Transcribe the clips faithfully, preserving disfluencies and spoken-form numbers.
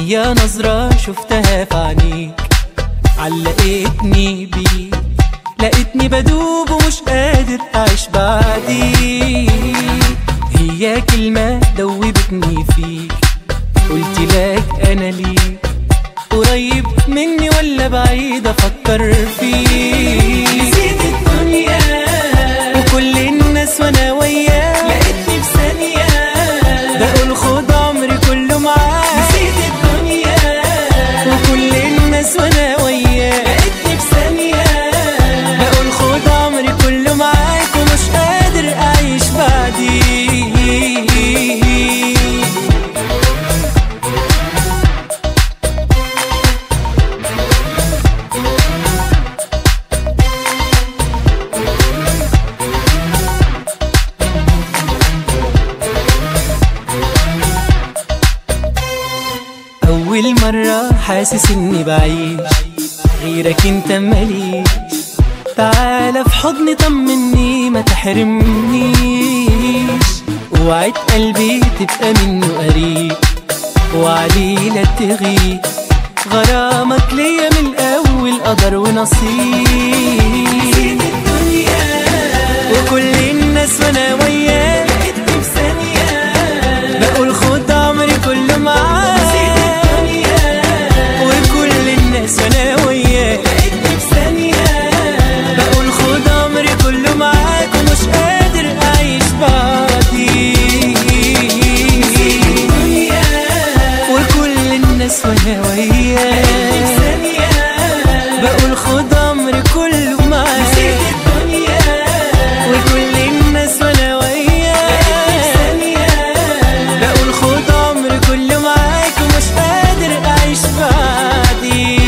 هي نظرة شفتها في عينيك علقتني بيك، لقيتني بدوب ومش قادر أعيش بعديك. هي كلمة دوبتني فيك، قلت لك أنا ليك، قريب مني ولا بعيد أفكر فيك. نسيت الدنيا وكل الناس وأنا وياك، لقيتني في ثانية بقول خد عمري كله معاك. نسيت الدنيا وكل الناس وأنا وياك، لقيتني في ثانية بقول خد عمري كله معاك، ومش قادر أعيش بعديك. أول مرة حاسس إني بعيش غيرك انت ماليش، تعالى في حضني طمني ما تحرمنيش. وعد قلبي تبقى منه قريب وعليه لا تغيب، غرامك ليا من الأول قدر ونصيب. نسيت الدنيا وكل الناس وانا وياك، لقيتني في ثانية بقول خد عمري كله معاك. وانا وياك لقيتني في ثانية بقول خد عمري كله معاك، ومش قادر أعيش بعديك. وكل الناس وانا وياك لقيتني في ثانية بقول خد عمري كله معاك. نسيت الدنيا وكل الناس وانا وياك لقيتني في ثانية بقول خد عمري كله معاك، ومش قادر أعيش بعديك.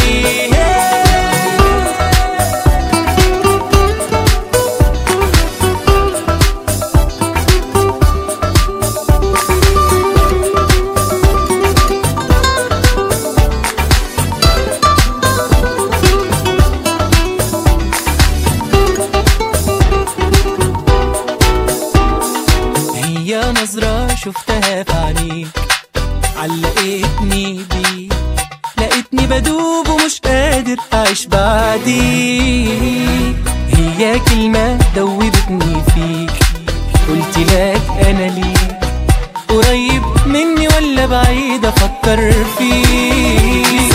هي نظرة شفتها في عينيك علقتني بيك، لقيتني بدوب ومش قادر أعيش بعديك. هي كلمة دوبتني فيك، قلت لك أنا ليك، قريب مني ولا بعيد أفكر فيك.